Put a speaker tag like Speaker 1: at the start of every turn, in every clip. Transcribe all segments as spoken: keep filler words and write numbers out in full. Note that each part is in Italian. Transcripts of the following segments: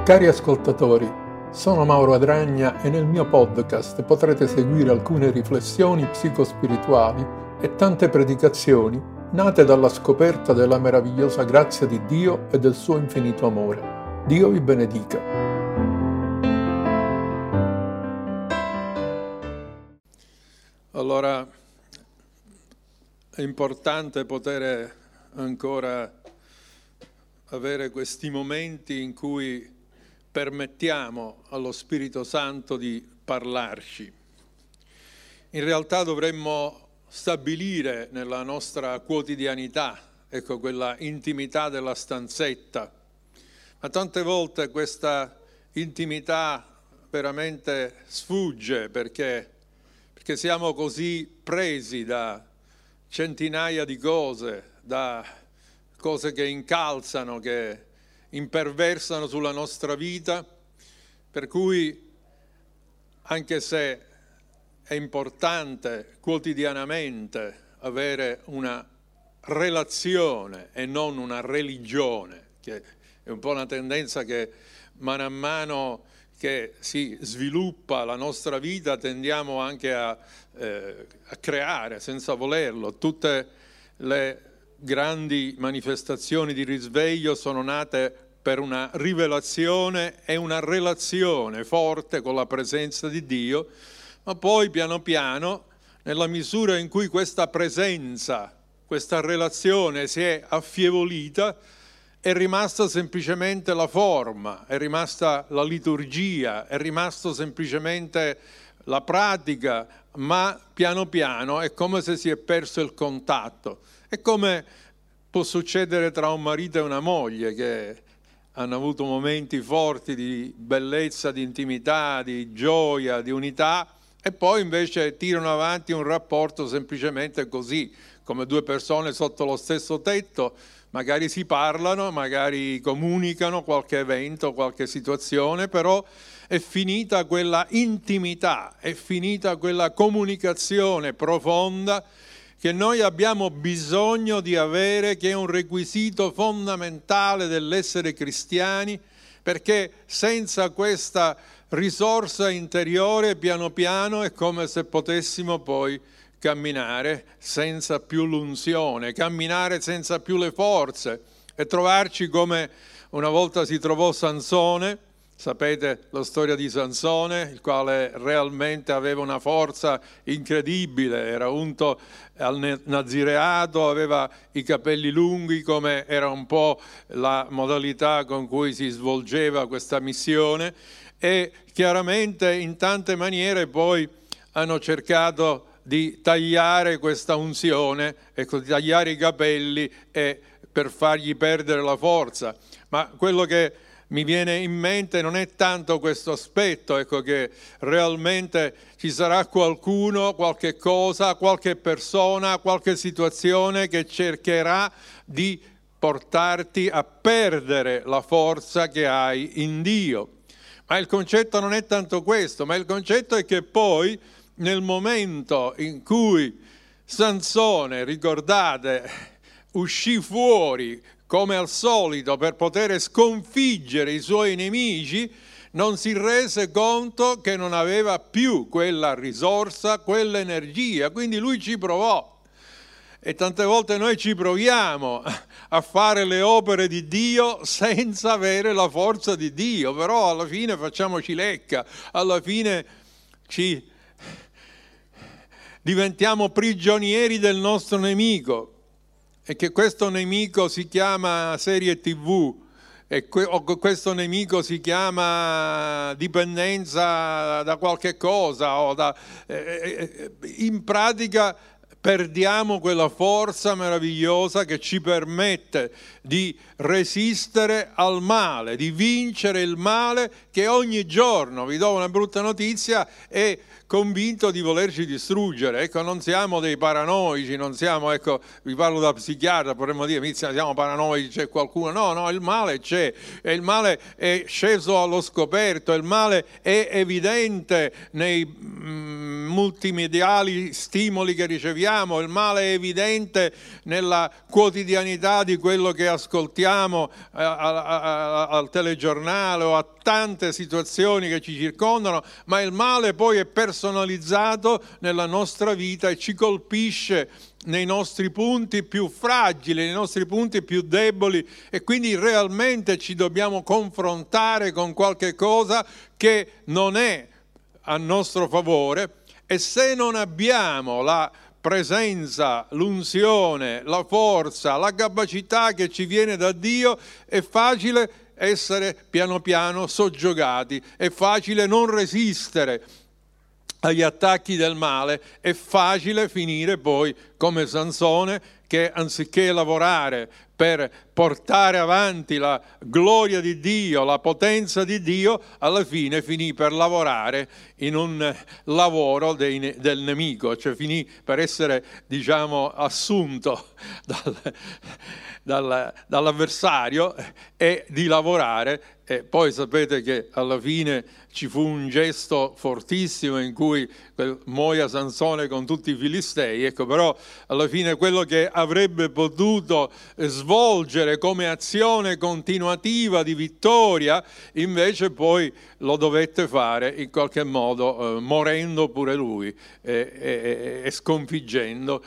Speaker 1: Cari ascoltatori, sono Mauro Adragna e nel mio podcast potrete seguire alcune riflessioni psicospirituali e tante predicazioni nate dalla scoperta della meravigliosa grazia di Dio e del suo infinito amore. Dio vi benedica.
Speaker 2: Allora, è importante poter ancora avere questi momenti in cui permettiamo allo Spirito Santo di parlarci. In realtà dovremmo stabilire nella nostra quotidianità, ecco, quella intimità della stanzetta, ma tante volte questa intimità veramente sfugge perché, perché siamo così presi da centinaia di cose, da cose che incalzano, che imperversano sulla nostra vita, per cui anche se è importante quotidianamente avere una relazione e non una religione, che è un po' una tendenza che mano a mano che si sviluppa la nostra vita tendiamo anche a, eh, a creare senza volerlo. Tutte le grandi manifestazioni di risveglio sono nate per una rivelazione e una relazione forte con la presenza di Dio, ma poi piano piano, nella misura in cui questa presenza, questa relazione si è affievolita, è rimasta semplicemente la forma, è rimasta la liturgia, è rimasto semplicemente la pratica, ma piano piano è come se si è perso il contatto. È come può succedere tra un marito e una moglie che hanno avuto momenti forti di bellezza, di intimità, di gioia, di unità, e poi invece tirano avanti un rapporto semplicemente così, come due persone sotto lo stesso tetto, magari si parlano, magari comunicano qualche evento, qualche situazione, però è finita quella intimità, è finita quella comunicazione profonda che noi abbiamo bisogno di avere, che è un requisito fondamentale dell'essere cristiani, perché senza questa risorsa interiore piano piano è come se potessimo poi camminare senza più l'unzione, camminare senza più le forze e trovarci come una volta si trovò Sansone. Sapete la storia di Sansone, il quale realmente aveva una forza incredibile, era unto al nazireato, aveva i capelli lunghi, come era un po' la modalità con cui si svolgeva questa missione, e chiaramente in tante maniere poi hanno cercato di tagliare questa unzione, ecco, di tagliare i capelli e per fargli perdere la forza. Ma quello che mi viene in mente non è tanto questo aspetto, ecco, che realmente ci sarà qualcuno, qualche cosa, qualche persona, qualche situazione che cercherà di portarti a perdere la forza che hai in Dio. Ma il concetto non è tanto questo, ma il concetto è che poi nel momento in cui Sansone, ricordate, uscì fuori come al solito per poter sconfiggere i suoi nemici, non si rese conto che non aveva più quella risorsa, quell'energia, quindi lui ci provò. E tante volte noi ci proviamo a fare le opere di Dio senza avere la forza di Dio, però alla fine facciamoci lecca, alla fine ci diventiamo prigionieri del nostro nemico. E che questo nemico si chiama serie tivù, e que- o questo nemico si chiama dipendenza da qualche cosa, o da, eh, in pratica perdiamo quella forza meravigliosa che ci permette di resistere al male, di vincere il male che ogni giorno, vi do una brutta notizia, è convinto di volerci distruggere. Ecco, non siamo dei paranoici, non siamo, ecco, vi parlo da psichiatra, potremmo dire, siamo paranoici, c'è qualcuno. No, no, il male c'è, e il male è sceso allo scoperto, il male è evidente nei mm, multimediali stimoli che riceviamo, osserviamo, il male è evidente nella quotidianità di quello che ascoltiamo eh, a, a, a, al telegiornale o a tante situazioni che ci circondano, ma il male poi è personalizzato nella nostra vita e ci colpisce nei nostri punti più fragili, nei nostri punti più deboli, e quindi realmente ci dobbiamo confrontare con qualche cosa che non è a nostro favore, e se non abbiamo la presenza, l'unzione, la forza, la capacità che ci viene da Dio, è facile essere piano piano soggiogati, è facile non resistere agli attacchi del male, è facile finire poi come Sansone, che anziché lavorare per portare avanti la gloria di Dio, la potenza di Dio, alla fine finì per lavorare in un lavoro dei, del nemico, cioè finì per essere, diciamo, assunto dal, dal, dall'avversario e di lavorare. E poi sapete che alla fine ci fu un gesto fortissimo in cui muoia Sansone con tutti i filistei, ecco, però alla fine quello che avrebbe potuto svolgere come azione continuativa di vittoria, invece poi lo dovette fare in qualche modo eh, morendo pure lui e, e, e sconfiggendo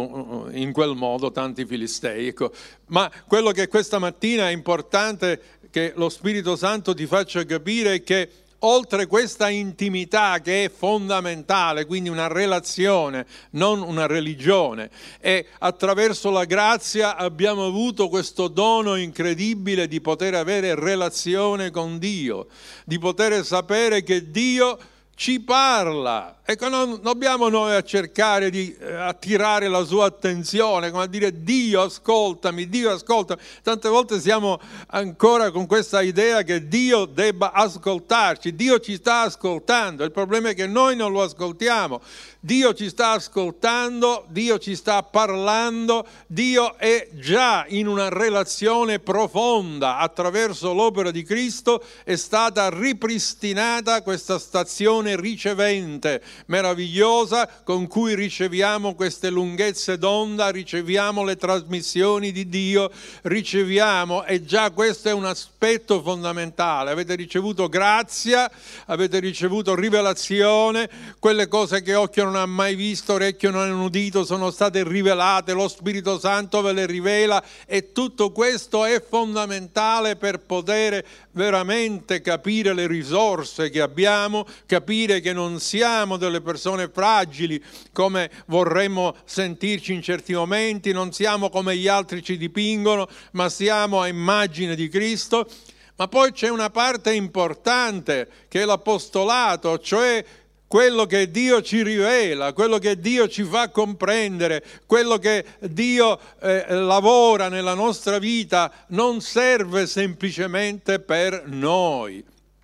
Speaker 2: in quel modo tanti filistei. Ecco. Ma quello che questa mattina è importante che lo Spirito Santo ti faccia capire è che oltre questa intimità che è fondamentale, quindi una relazione, non una religione, e attraverso la grazia abbiamo avuto questo dono incredibile di poter avere relazione con Dio, di poter sapere che Dio ci parla. Ecco, non dobbiamo noi a cercare di eh, attirare la sua attenzione, come a dire Dio ascoltami, Dio ascoltami. Tante volte siamo ancora con questa idea che Dio debba ascoltarci. Dio ci sta ascoltando, il problema è che noi non lo ascoltiamo. Dio ci sta ascoltando, Dio ci sta parlando, Dio è già in una relazione profonda. Attraverso l'opera di Cristo è stata ripristinata questa stazione ricevente meravigliosa con cui riceviamo queste lunghezze d'onda, riceviamo le trasmissioni di Dio, riceviamo, e già questo è un aspetto fondamentale. Avete ricevuto grazia, avete ricevuto rivelazione, quelle cose che occhio non ha mai visto, orecchio non ha udito, sono state rivelate, lo Spirito Santo ve le rivela, e tutto questo è fondamentale per poter veramente capire le risorse che abbiamo, capire che non siamo delle persone fragili come vorremmo sentirci in certi momenti, non siamo come gli altri ci dipingono, ma siamo a immagine di Cristo. Ma poi c'è una parte importante che è l'apostolato, cioè quello che Dio ci rivela, quello che Dio ci fa comprendere, quello che Dio eh, lavora nella nostra vita non serve semplicemente per noi.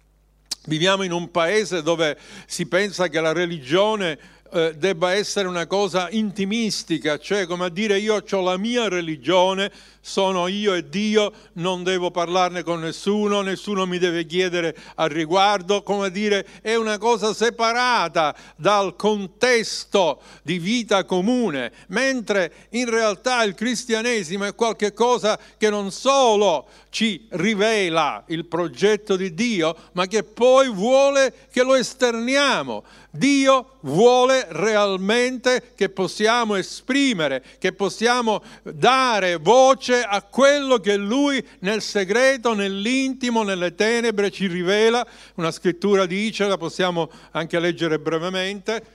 Speaker 2: Viviamo in un paese dove si pensa che la religione eh, debba essere una cosa intimistica, cioè come a dire io ho la mia religione, sono io e Dio, non devo parlarne con nessuno, nessuno mi deve chiedere al riguardo, come a dire è una cosa separata dal contesto di vita comune, mentre in realtà il cristianesimo è qualche cosa che non solo ci rivela il progetto di Dio, ma che poi vuole che lo esterniamo. Dio vuole realmente che possiamo esprimere, che possiamo dare voce a quello che Lui nel segreto, nell'intimo, nelle tenebre ci rivela. Una scrittura dice, la possiamo anche leggere brevemente.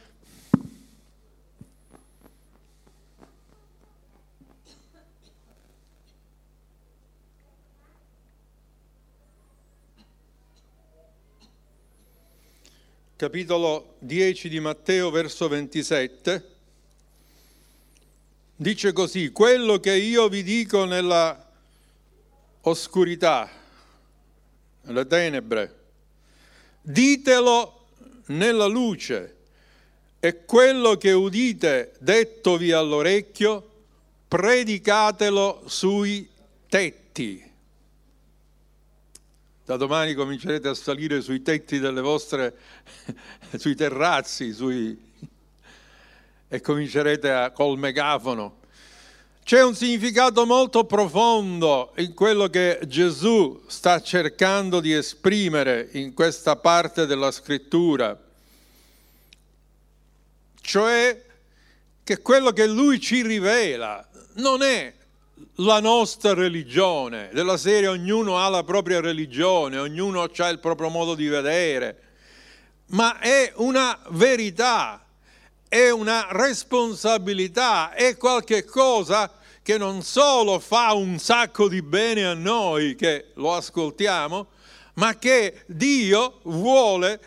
Speaker 2: Capitolo dieci di Matteo, verso ventisette, dice così: quello che io vi dico nella oscurità, nelle tenebre, ditelo nella luce, e quello che udite dettovi all'orecchio, predicatelo sui tetti. Da domani comincerete a salire sui tetti delle vostre, sui terrazzi, sui... e comincerete a, col megafono. C'è un significato molto profondo in quello che Gesù sta cercando di esprimere in questa parte della scrittura, cioè che quello che Lui ci rivela non è la nostra religione, della serie ognuno ha la propria religione, ognuno ha il proprio modo di vedere, ma è una verità, è una responsabilità, è qualche cosa che non solo fa un sacco di bene a noi che lo ascoltiamo, ma che Dio vuole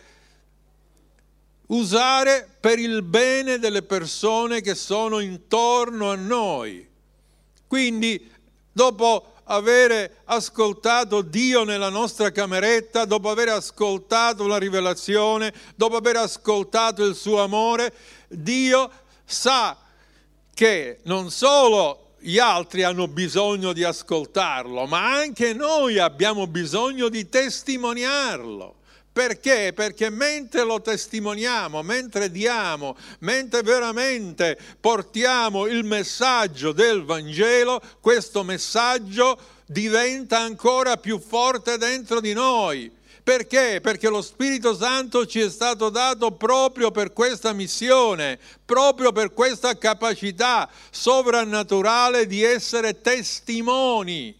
Speaker 2: usare per il bene delle persone che sono intorno a noi. Quindi, dopo aver ascoltato Dio nella nostra cameretta, dopo aver ascoltato la rivelazione, dopo aver ascoltato il suo amore, Dio sa che non solo gli altri hanno bisogno di ascoltarlo, ma anche noi abbiamo bisogno di testimoniarlo. Perché? Perché mentre lo testimoniamo, mentre diamo, mentre veramente portiamo il messaggio del Vangelo, questo messaggio diventa ancora più forte dentro di noi. Perché? Perché lo Spirito Santo ci è stato dato proprio per questa missione, proprio per questa capacità sovrannaturale di essere testimoni.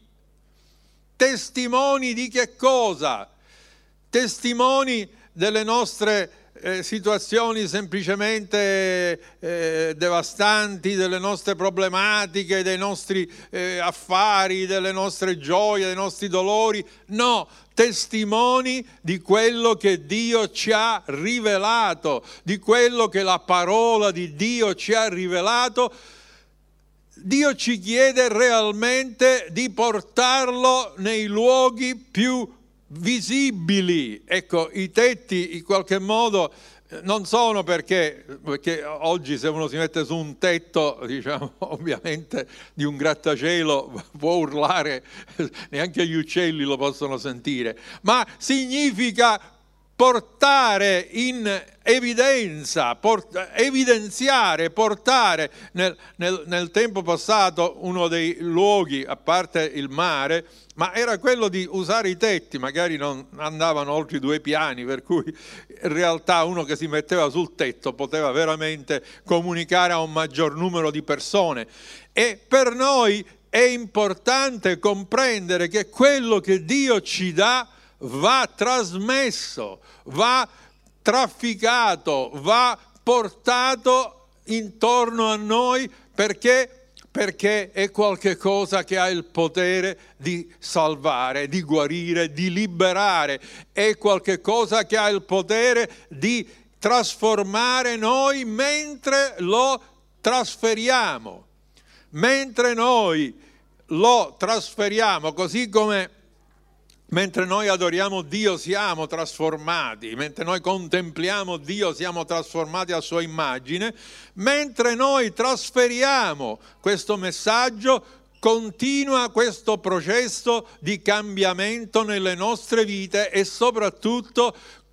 Speaker 2: Testimoni di che cosa? Testimoni delle nostre eh, situazioni semplicemente eh, devastanti, delle nostre problematiche, dei nostri eh, affari, delle nostre gioie, dei nostri dolori. No, testimoni di quello che Dio ci ha rivelato, di quello che la parola di Dio ci ha rivelato. Dio ci chiede realmente di portarlo nei luoghi più visibili. Ecco, i tetti in qualche modo non sono perché, perché oggi se uno si mette su un tetto, diciamo, ovviamente di un grattacielo può urlare, neanche gli uccelli lo possono sentire, ma significa portare in evidenza, port- evidenziare, portare nel, nel, nel tempo passato uno dei luoghi, a parte il mare, ma era quello di usare i tetti, magari non andavano oltre i due piani, per cui in realtà uno che si metteva sul tetto poteva veramente comunicare a un maggior numero di persone. E per noi è importante comprendere che quello che Dio ci dà va trasmesso, va trafficato, va portato intorno a noi perché perché è qualche cosa che ha il potere di salvare, di guarire, di liberare, è qualche cosa che ha il potere di trasformare noi mentre lo trasferiamo, mentre noi lo trasferiamo, così come mentre noi adoriamo Dio siamo trasformati, mentre noi contempliamo Dio siamo trasformati a sua immagine, mentre noi trasferiamo questo messaggio continua questo processo di cambiamento nelle nostre vite e soprattutto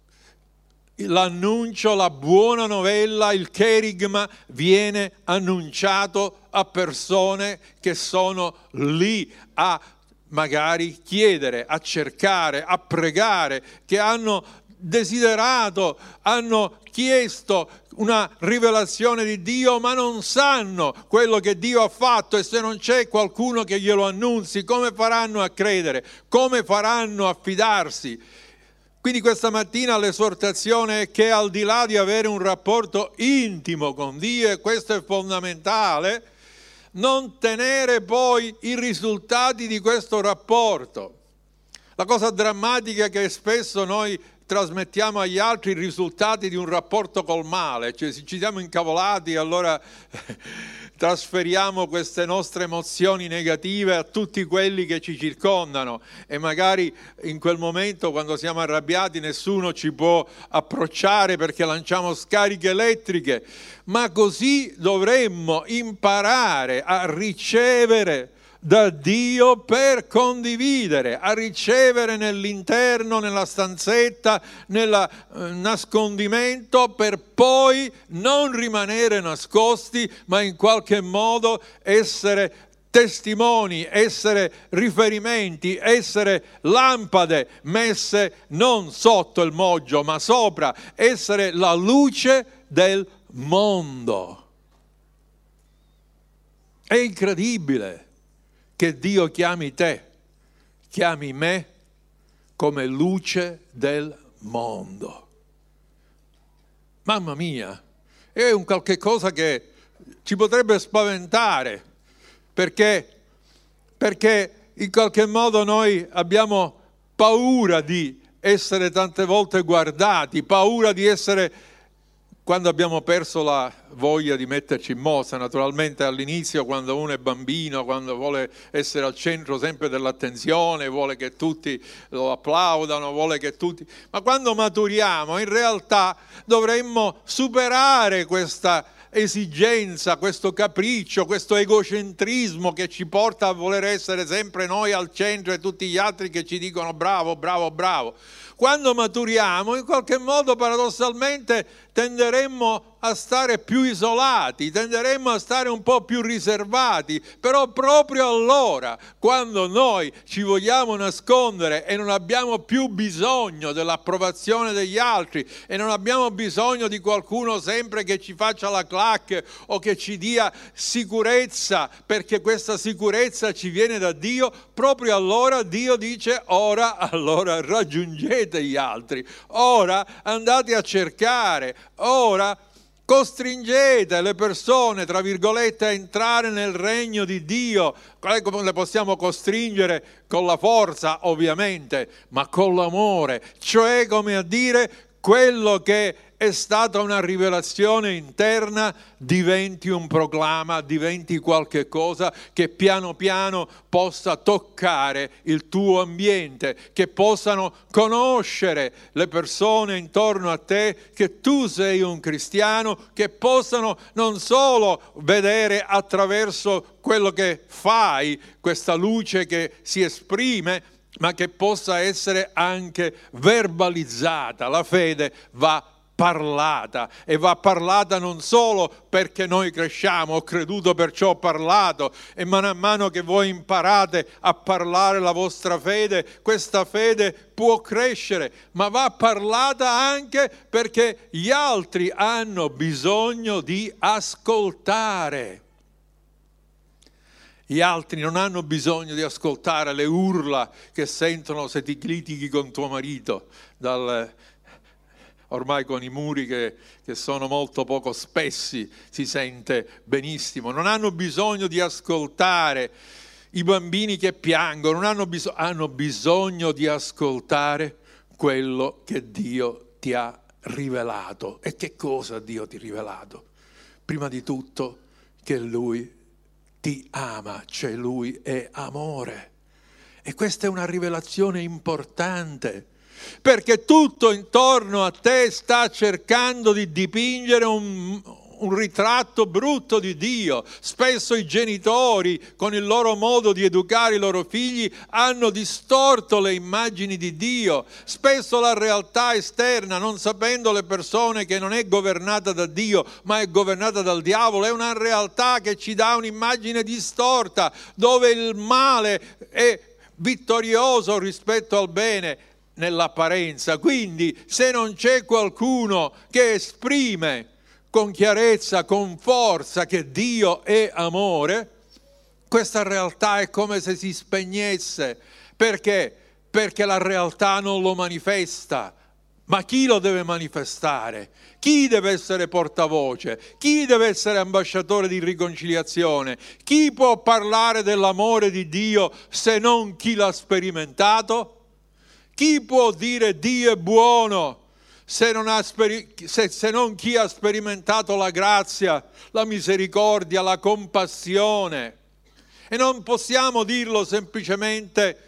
Speaker 2: l'annuncio, la buona novella, il cherigma viene annunciato a persone che sono lì a magari chiedere, a cercare, a pregare, che hanno desiderato, hanno chiesto una rivelazione di Dio, ma non sanno quello che Dio ha fatto, e se non c'è qualcuno che glielo annunzi, come faranno a credere? Come faranno a fidarsi? Quindi questa mattina l'esortazione è che al di là di avere un rapporto intimo con Dio, e questo è fondamentale, non tenere poi i risultati di questo rapporto. La cosa drammatica è che spesso noi trasmettiamo agli altri i risultati di un rapporto col male, cioè se ci siamo incavolati allora trasferiamo queste nostre emozioni negative a tutti quelli che ci circondano e magari in quel momento, quando siamo arrabbiati, nessuno ci può approcciare perché lanciamo scariche elettriche, ma così dovremmo imparare a ricevere da Dio per condividere, a ricevere nell'interno, nella stanzetta, nel eh, nascondimento, per poi non rimanere nascosti, ma in qualche modo essere testimoni, essere riferimenti, essere lampade messe non sotto il moggio ma sopra, essere la luce del mondo. È incredibile che Dio chiami te, chiami me come luce del mondo. Mamma mia, è un qualche cosa che ci potrebbe spaventare. Perché? Perché in qualche modo noi abbiamo paura di essere tante volte guardati, paura di essere, quando abbiamo perso la voglia di metterci in mostra, naturalmente all'inizio quando uno è bambino, quando vuole essere al centro sempre dell'attenzione, vuole che tutti lo applaudano, vuole che tutti... Ma quando maturiamo in realtà dovremmo superare questa esigenza, questo capriccio, questo egocentrismo che ci porta a voler essere sempre noi al centro e tutti gli altri che ci dicono bravo, bravo, bravo. Quando maturiamo, in qualche modo paradossalmente tenderemmo a stare più isolati, tenderemmo a stare un po' più riservati, però proprio allora, quando noi ci vogliamo nascondere e non abbiamo più bisogno dell'approvazione degli altri e non abbiamo bisogno di qualcuno sempre che ci faccia la clac o che ci dia sicurezza, perché questa sicurezza ci viene da Dio, proprio allora Dio dice ora allora raggiungete gli altri, ora andate a cercare, ora costringete le persone, tra virgolette, a entrare nel regno di Dio. Come le possiamo costringere? Con la forza, ovviamente, ma con l'amore. Cioè, come a dire, quello che è stata una rivelazione interna diventi un proclama, diventi qualche cosa che piano piano possa toccare il tuo ambiente, che possano conoscere le persone intorno a te che tu sei un cristiano, che possano non solo vedere attraverso quello che fai, questa luce che si esprime, ma che possa essere anche verbalizzata. La fede va parlata, e va parlata non solo perché noi cresciamo, ho creduto perciò ho parlato, e mano a mano che voi imparate a parlare la vostra fede, questa fede può crescere, ma va parlata anche perché gli altri hanno bisogno di ascoltare. Gli altri non hanno bisogno di ascoltare le urla che sentono se ti litighi con tuo marito, dal ormai con i muri che, che sono molto poco spessi si sente benissimo. Non hanno bisogno di ascoltare i bambini che piangono, non hanno, bis- hanno bisogno di ascoltare quello che Dio ti ha rivelato. E che cosa Dio ti ha rivelato? Prima di tutto che Lui ti ama, cioè Lui è amore. E questa è una rivelazione importante, perché tutto intorno a te sta cercando di dipingere un, un ritratto brutto di Dio. Spesso i genitori, con il loro modo di educare i loro figli, hanno distorto le immagini di Dio. Spesso la realtà esterna, non sapendo le persone che non è governata da Dio, ma è governata dal diavolo, è una realtà che ci dà un'immagine distorta, dove il male è vittorioso rispetto al bene nell'apparenza. Quindi se non c'è qualcuno che esprime con chiarezza, con forza che Dio è amore, questa realtà è come se si spegnesse. Perché? Perché la realtà non lo manifesta. Ma chi lo deve manifestare? Chi deve essere portavoce? Chi deve essere ambasciatore di riconciliazione? Chi può parlare dell'amore di Dio se non chi l'ha sperimentato? Chi può dire Dio è buono se non, ha speri- se, se non chi ha sperimentato la grazia, la misericordia, la compassione? E non possiamo dirlo semplicemente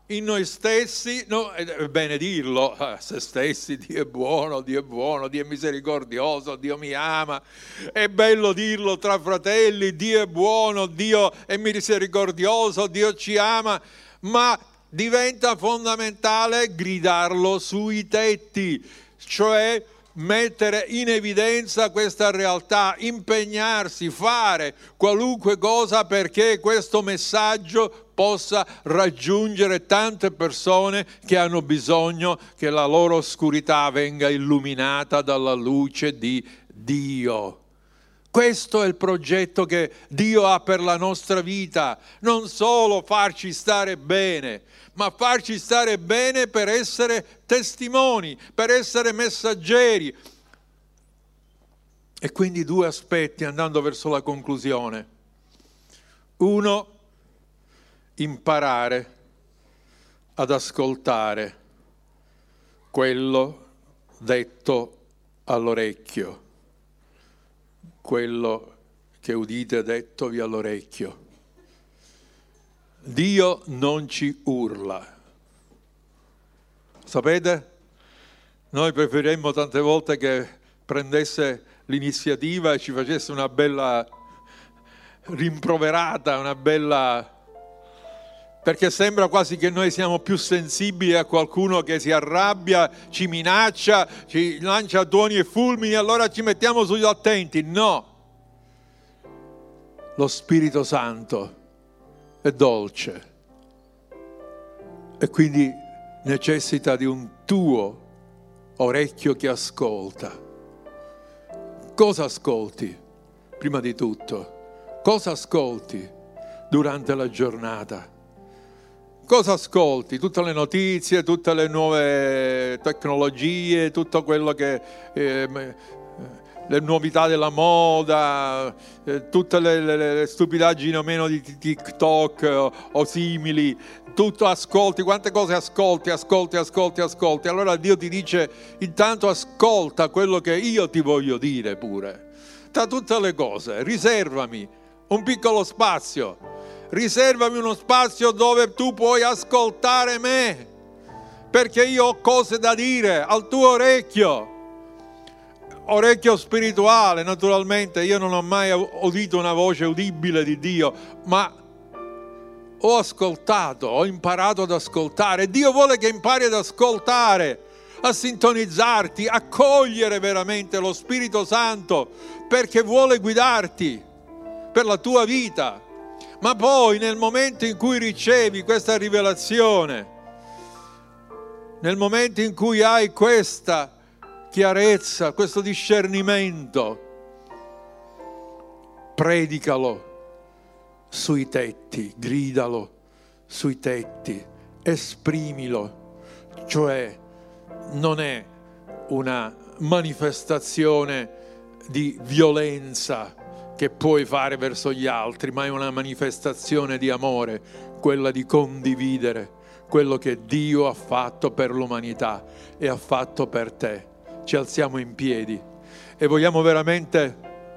Speaker 2: in noi stessi, no, è bene dirlo, a se stessi, Dio è buono, Dio è buono, Dio è misericordioso, Dio mi ama, è bello dirlo tra fratelli, Dio è buono, Dio è misericordioso, Dio ci ama, ma diventa fondamentale gridarlo sui tetti, cioè mettere in evidenza questa realtà, impegnarsi, fare qualunque cosa perché questo messaggio possa raggiungere tante persone che hanno bisogno che la loro oscurità venga illuminata dalla luce di Dio. Questo è il progetto che Dio ha per la nostra vita, non solo farci stare bene, ma farci stare bene per essere testimoni, per essere messaggeri. E quindi due aspetti, andando verso la conclusione. Uno, imparare ad ascoltare quello detto all'orecchio, quello che udite dettovi all'orecchio. Dio non ci urla. Sapete? Noi preferiremmo tante volte che prendesse l'iniziativa e ci facesse una bella rimproverata, una bella... perché sembra quasi che noi siamo più sensibili a qualcuno che si arrabbia, ci minaccia, ci lancia tuoni e fulmini, allora ci mettiamo sugli attenti. No! Lo Spirito Santo è dolce e quindi necessita di un tuo orecchio che ascolta. Cosa ascolti? Prima di tutto, cosa ascolti durante la giornata? Cosa ascolti? Tutte le notizie, tutte le nuove tecnologie, tutto quello che... Eh, le novità della moda, eh, tutte le, le, le stupidaggini o meno di TikTok o, o simili, tutto ascolti, quante cose ascolti, ascolti, ascolti, ascolti. Allora Dio ti dice, intanto ascolta quello che io ti voglio dire pure. Tra tutte le cose, riservami un piccolo spazio, riservami uno spazio dove tu puoi ascoltare me, perché io ho cose da dire al tuo orecchio. Orecchio spirituale, naturalmente, io non ho mai udito una voce udibile di Dio, ma ho ascoltato, ho imparato ad ascoltare. Dio vuole che impari ad ascoltare, a sintonizzarti, a cogliere veramente lo Spirito Santo, perché vuole guidarti per la tua vita. Ma poi nel momento in cui ricevi questa rivelazione, nel momento in cui hai questa chiarezza, questo discernimento, predicalo sui tetti, gridalo sui tetti, esprimilo, cioè non è una manifestazione di violenza che puoi fare verso gli altri, ma è una manifestazione di amore, quella di condividere quello che Dio ha fatto per l'umanità e ha fatto per te. Ci alziamo in piedi e vogliamo veramente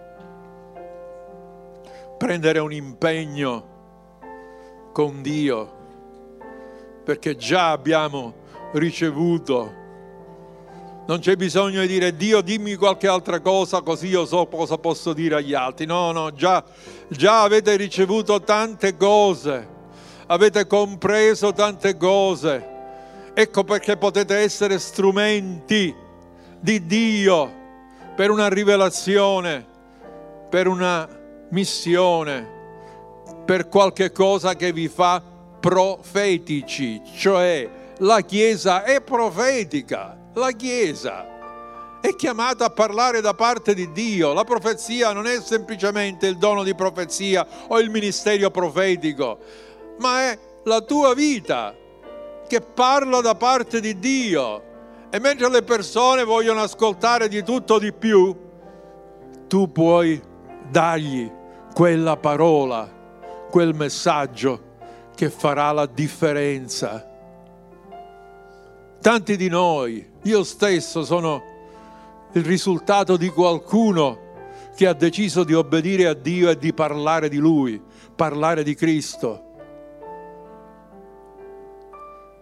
Speaker 2: prendere un impegno con Dio, perché già abbiamo ricevuto. Non c'è bisogno di dire Dio dimmi qualche altra cosa così io so cosa posso dire agli altri. No, no, già, già avete ricevuto tante cose, avete compreso tante cose. Ecco perché potete essere strumenti di Dio per una rivelazione, per una missione, per qualche cosa che vi fa profetici, cioè la Chiesa è profetica, la Chiesa è chiamata a parlare da parte di Dio. La profezia non è semplicemente il dono di profezia o il ministero profetico, ma è la tua vita che parla da parte di Dio. E mentre le persone vogliono ascoltare di tutto di più, tu puoi dargli quella parola, quel messaggio che farà la differenza. Tanti di noi, io stesso, sono il risultato di qualcuno che ha deciso di obbedire a Dio e di parlare di Lui, parlare di Cristo.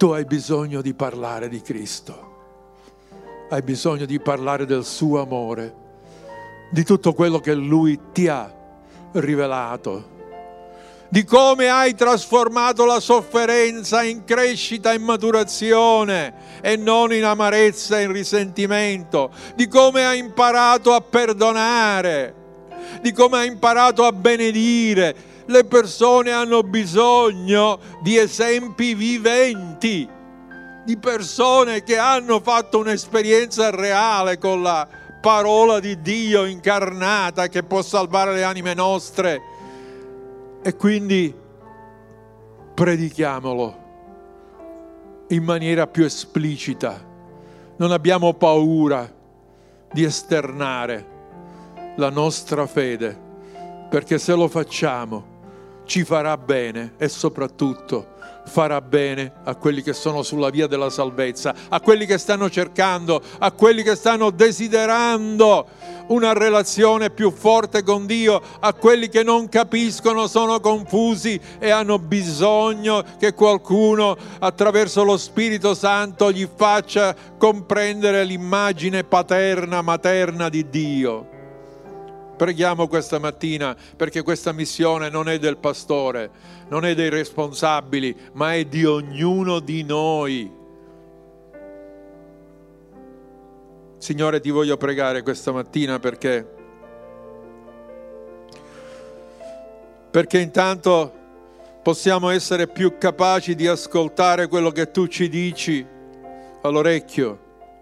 Speaker 2: tu hai bisogno di parlare di Cristo. Hai bisogno di parlare del suo amore, di tutto quello che Lui ti ha rivelato, di come hai trasformato la sofferenza in crescita e maturazione e non in amarezza e in risentimento, di come hai imparato a perdonare, di come hai imparato a benedire. Le persone hanno bisogno di esempi viventi, di persone che hanno fatto un'esperienza reale con la parola di Dio incarnata che può salvare le anime nostre. E quindi predichiamolo in maniera più esplicita. Non abbiamo paura di esternare la nostra fede, perché se lo facciamo ci farà bene e soprattutto farà bene a quelli che sono sulla via della salvezza, a quelli che stanno cercando, a quelli che stanno desiderando una relazione più forte con Dio, a quelli che non capiscono, sono confusi e hanno bisogno che qualcuno attraverso lo Spirito Santo gli faccia comprendere l'immagine paterna, materna di Dio. Preghiamo questa mattina perché questa missione non è del pastore, non è dei responsabili, ma è di ognuno di noi. Signore, ti voglio pregare questa mattina perché perché intanto possiamo essere più capaci di ascoltare quello che tu ci dici all'orecchio,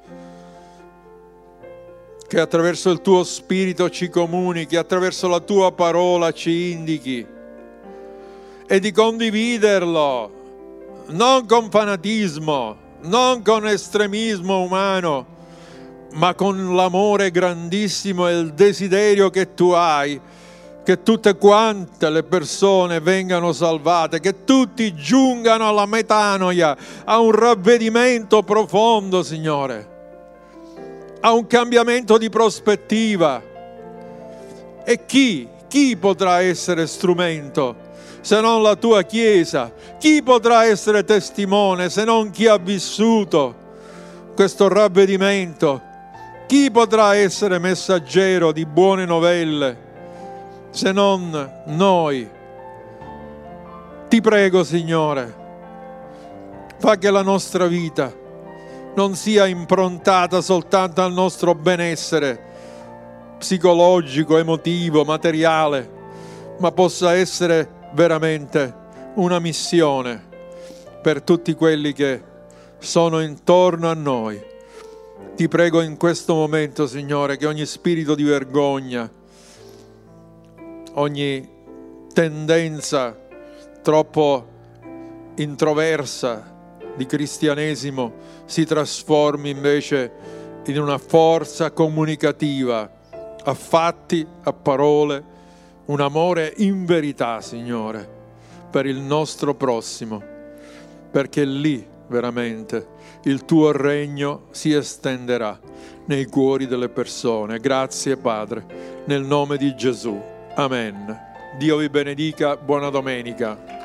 Speaker 2: che attraverso il tuo Spirito ci comunichi, attraverso la tua parola ci indichi, e di condividerlo, non con fanatismo, non con estremismo umano, ma con l'amore grandissimo e il desiderio che tu hai, che tutte quante le persone vengano salvate, che tutti giungano alla metanoia, a un ravvedimento profondo, Signore, a un cambiamento di prospettiva. E chi, chi potrà essere strumento se non la tua Chiesa? Chi potrà essere testimone se non chi ha vissuto questo ravvedimento? Chi potrà essere messaggero di buone novelle se non noi? Ti prego, Signore, fa che la nostra vita non sia improntata soltanto al nostro benessere psicologico, emotivo, materiale, ma possa essere veramente una missione per tutti quelli che sono intorno a noi. Ti prego in questo momento, Signore, che ogni spirito di vergogna, ogni tendenza troppo introversa di cristianesimo si trasformi invece in una forza comunicativa, a fatti, a parole, un amore in verità, Signore, per il nostro prossimo, perché lì veramente il tuo regno si estenderà nei cuori delle persone. Grazie, Padre, nel nome di Gesù. Amen. Dio vi benedica, buona domenica.